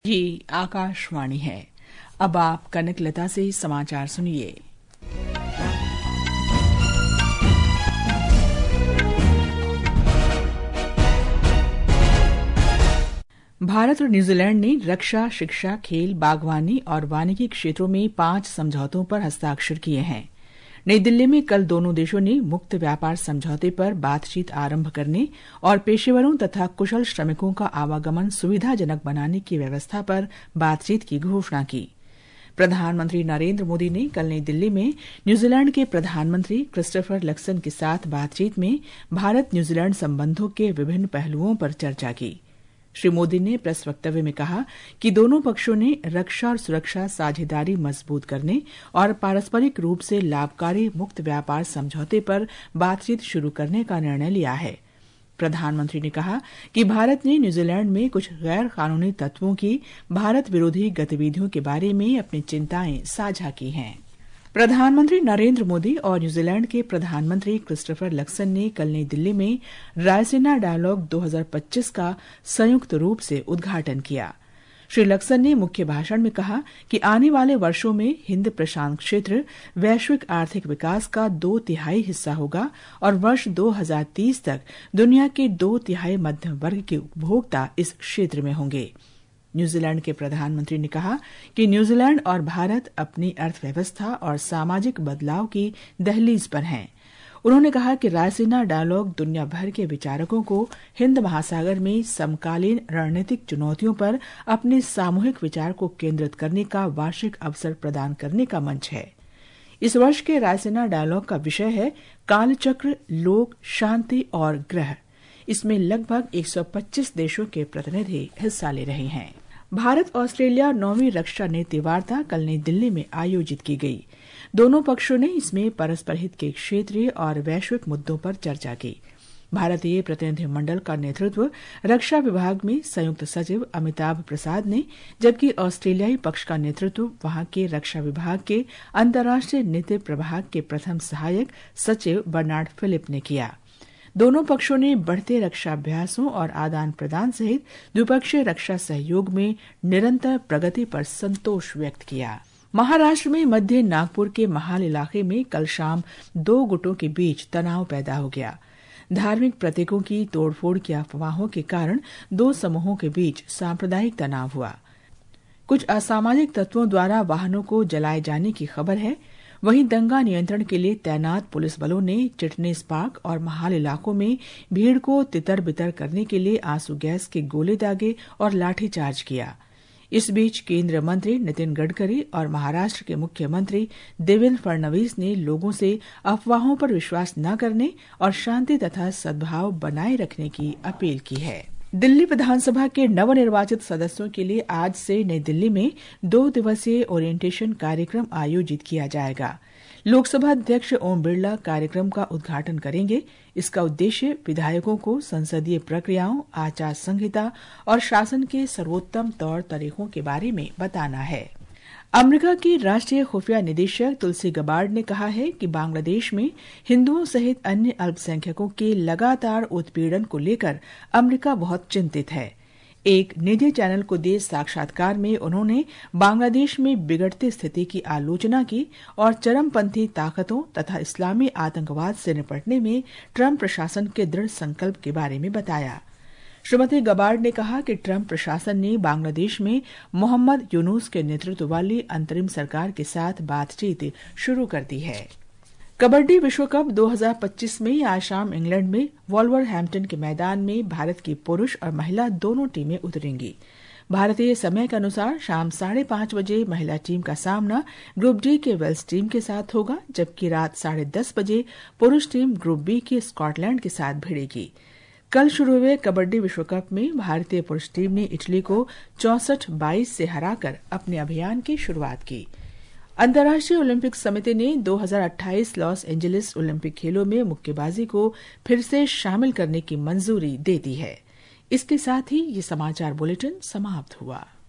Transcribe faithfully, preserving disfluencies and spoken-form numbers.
ये आकाशवाणी है। अब आप कनकलता से समाचार सुनिए। भारत और न्यूजीलैंड ने रक्षा, शिक्षा, खेल, बागवानी और वानिकी क्षेत्रों में पांच समझौतों पर हस्ताक्षर किए हैं। नई दिल्ली में कल दोनों देशों ने मुक्त व्यापार समझौते पर बातचीत आरंभ करने और पेशेवरों तथा कुशल श्रमिकों का आवागमन सुविधाजनक बनाने की व्यवस्था पर बातचीत की घोषणा की। प्रधानमंत्री नरेंद्र मोदी ने कल नई दिल्ली में न्यूजीलैंड के प्रधानमंत्री क्रिस्टोफर लक्सन के साथ बातचीत में भारत न्यूजीलैंड संबंधों के विभिन्न पहलुओं पर चर्चा की। श्री मोदी ने प्रेस वक्तव्य में कहा कि दोनों पक्षों ने रक्षा और सुरक्षा साझेदारी मजबूत करने और पारस्परिक रूप से लाभकारी मुक्त व्यापार समझौते पर बातचीत शुरू करने का निर्णय लिया है। प्रधानमंत्री ने कहा कि भारत ने न्यूजीलैंड में कुछ गैर कानूनी तत्वों की भारत विरोधी गतिविधियों के बारे में अपनी चिंताएं साझा की हैं। प्रधानमंत्री नरेंद्र मोदी और न्यूजीलैंड के प्रधानमंत्री क्रिस्टोफर लक्सन ने कल नई दिल्ली में रायसीना डायलॉग दो हज़ार पच्चीस का संयुक्त रूप से उद्घाटन किया। श्री लक्सन ने मुख्य भाषण में कहा कि आने वाले वर्षों में हिंद प्रशांत क्षेत्र वैश्विक आर्थिक विकास का दो तिहाई हिस्सा होगा और वर्ष दो हज़ार तीस तक दुनिया के दो तिहाई मध्यम वर्ग के उपभोक्ता इस क्षेत्र में होंगे। न्यूजीलैंड के प्रधानमंत्री ने कहा कि न्यूजीलैंड और भारत अपनी अर्थव्यवस्था और सामाजिक बदलाव की दहलीज पर हैं। उन्होंने कहा कि रायसीना डायलॉग दुनिया भर के विचारकों को हिंद महासागर में समकालीन रणनीतिक चुनौतियों पर अपने सामूहिक विचार को केंद्रित करने का वार्षिक अवसर प्रदान करने का मंच है। इस वर्ष के रायसीना डायलॉग का विषय है कालचक्र, लोक, शांति और ग्रह। इसमें लगभग एक सौ पच्चीस देशों के प्रतिनिधि हिस्सा ले रहे हैं। भारत ऑस्ट्रेलिया नौवीं रक्षा नीति वार्ता कल नई दिल्ली में आयोजित की गई। दोनों पक्षों ने इसमें परस्पर हित के क्षेत्रीय और वैश्विक मुद्दों पर चर्चा की। भारतीय प्रतिनिधिमंडल का नेतृत्व रक्षा विभाग में संयुक्त सचिव अमिताभ प्रसाद ने, जबकि ऑस्ट्रेलियाई पक्ष का नेतृत्व वहां के रक्षा विभाग के अंतर्राष्ट्रीय नीति प्रभाग के प्रथम सहायक सचिव बर्नार्ड फिलिप ने किया। दोनों पक्षों ने बढ़ते रक्षा अभ्यासों और आदान प्रदान सहित द्विपक्षीय रक्षा सहयोग में निरंतर प्रगति पर संतोष व्यक्त किया। महाराष्ट्र में मध्य नागपुर के महाल इलाके में कल शाम दो गुटों के बीच तनाव पैदा हो गया। धार्मिक प्रतीकों की तोड़फोड़ की अफवाहों के कारण दो समूहों के बीच सांप्रदायिक तनाव हुआ। कुछ असामाजिक तत्वों द्वारा वाहनों को जलाए जाने की खबर है। वहीं दंगा नियंत्रण के लिए तैनात पुलिस बलों ने चिटनेस पार्क और महाल इलाकों में भीड़ को तितर बितर करने के लिए आंसू गैस के गोले दागे और लाठीचार्ज किया। इस बीच केंद्रीय मंत्री नितिन गडकरी और महाराष्ट्र के मुख्यमंत्री देवेंद्र फडणवीस ने लोगों से अफवाहों पर विश्वास न करने और शांति तथा सद्भाव बनाए रखने की अपील की है। दिल्ली विधानसभा के नवनिर्वाचित सदस्यों के लिए आज से नई दिल्ली में दो दिवसीय ओरिएंटेशन कार्यक्रम आयोजित किया जाएगा। लोकसभा अध्यक्ष ओम बिरला कार्यक्रम का उद्घाटन करेंगे। इसका उद्देश्य विधायकों को संसदीय प्रक्रियाओं, आचार संहिता और शासन के सर्वोत्तम तौर तरीकों के बारे में बताना है। अमेरिका की राष्ट्रीय खुफिया निदेशक तुलसी गबार्ड ने कहा है कि बांग्लादेश में हिंदुओं सहित अन्य अल्पसंख्यकों के लगातार उत्पीड़न को लेकर अमेरिका बहुत चिंतित है। एक निजी चैनल को दिए साक्षात्कार में उन्होंने बांग्लादेश में बिगड़ती स्थिति की आलोचना की और चरमपंथी ताकतों तथा इस्लामी आतंकवाद से निपटने में ट्रंप प्रशासन के दृढ़ संकल्प के बारे में बताया। श्रीमती गबार्ड ने कहा कि ट्रंप प्रशासन ने बांग्लादेश में मोहम्मद यूनुस के नेतृत्व वाली अंतरिम सरकार के साथ बातचीत शुरू कर दी है। कबड्डी विश्व कप दो हज़ार पच्चीस में आज शाम इंग्लैंड में वॉल्वरहैम्पटन के मैदान में भारत की पुरुष और महिला दोनों टीमें उतरेंगी। भारतीय समय के अनुसार शाम साढ़े पांच बजे महिला टीम का सामना ग्रुप डी के वेल्स टीम के साथ होगा, जबकि रात साढ़े दस बजे पुरुष टीम ग्रुप बी के स्कॉटलैंड के साथ भिड़ेगी। कल शुरू हुए कबड्डी विश्व कप में भारतीय पुरुष टीम ने इटली को चौसठ बाईस से हराकर अपने अभियान की शुरुआत की। अंतर्राष्ट्रीय ओलंपिक समिति ने दो हज़ार अट्ठाईस लॉस एंजलिस ओलंपिक खेलों में मुक्केबाजी को फिर से शामिल करने की मंजूरी दे दी है। इसके साथ ही ये समाचार बुलेटिन समाप्त हुआ।